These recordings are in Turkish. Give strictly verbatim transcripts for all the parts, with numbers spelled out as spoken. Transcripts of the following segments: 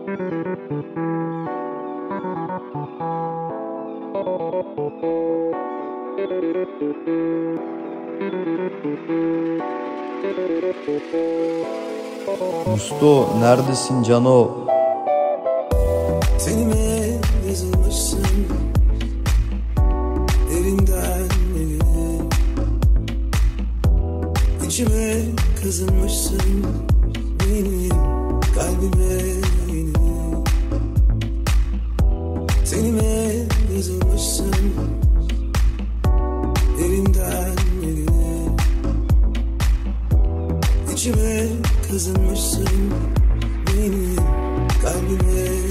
Musto, neredesin Cano? Tenime yazılmışsın, elinden eline, içime kazınmışsın, benim kalbime yine. Tenime yazılmışsın, elinden eline, içime kazınmışsın, benim kalbime yine.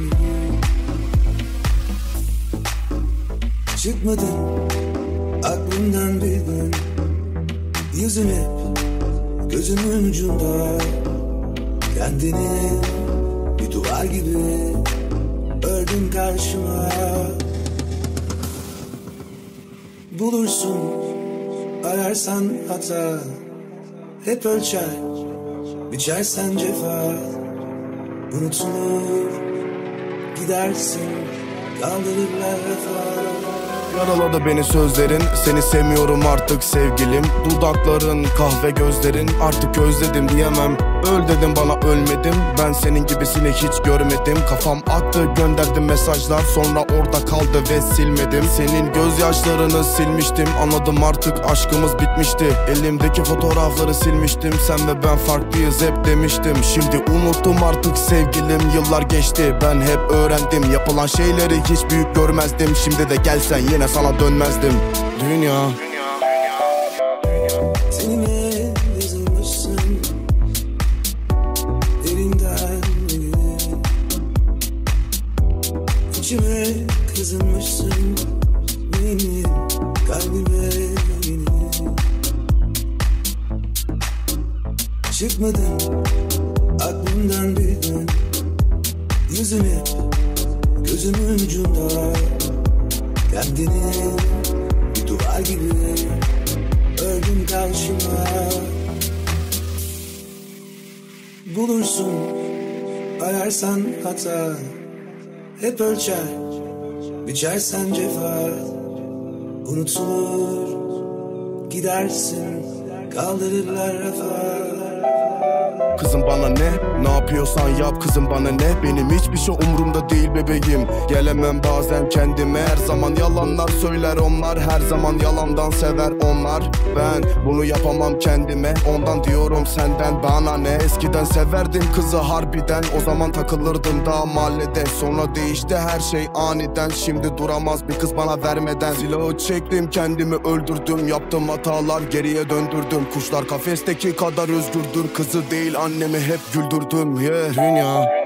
Çıkmadın aklımdan bir gün, yüzün hep gözümün ucunda. Kendini bir duvar gibi ördün karşıma. Bulursun ararsan hata, hep ölçer biçersen cefa. Unutulur gidersin, kaldırırlar vefa. Yaraladı beni sözlerin, seni sevmiyorum artık sevgilim. Dudakların, kahve gözlerin, artık özledim diyemem. Öl dedim bana ölmedim, ben senin gibisini hiç görmedim. Kafam aktı, gönderdim mesajlar, sonra orada kaldı ve silmedim. Senin gözyaşlarını silmiştim, anladım artık aşkımız bitmişti. Elimdeki fotoğrafları silmiştim, sen ve ben farklıyız hep demiştim. Şimdi unuttum artık sevgilim, yıllar geçti, ben hep öğrendim. Yapılan şeyleri hiç büyük görmezdim, şimdi de gelsen yine sana dönmezdim. Dünya Tenime yazılmışsın, elinden eline, içime kazınmışsın, benim kalbime yine. Çıkmadın aklımdan bir gün, yüzün hep gözümün ucunda. Kendini bir duvar gibi ördün karşıma. Bulursun ararsan hata, hep ölçer biçersen cefa. Unutulur gidersin, kaldırırlar rafa. Kızım bana ne? Ne yapıyorsan yap kızım bana ne? Benim hiçbir şey umurumda değil bebeğim. Gelemem bazen kendime, her zaman yalanlar söyler onlar. Her zaman yalandan sever onlar. Ben bunu yapamam kendime, ondan diyorum senden bana ne? Eskiden severdim kızı harbiden, o zaman takılırdım daha mahallede. Sonra değişti her şey aniden, şimdi duramaz bir kız bana vermeden. Silahı çektim, kendimi öldürdüm, yaptığım hatalar geriye döndürdüm. Kuşlar kafesteki kadar özgürdür, kızı değil annemi hep güldürdüm. Yeah. Dünya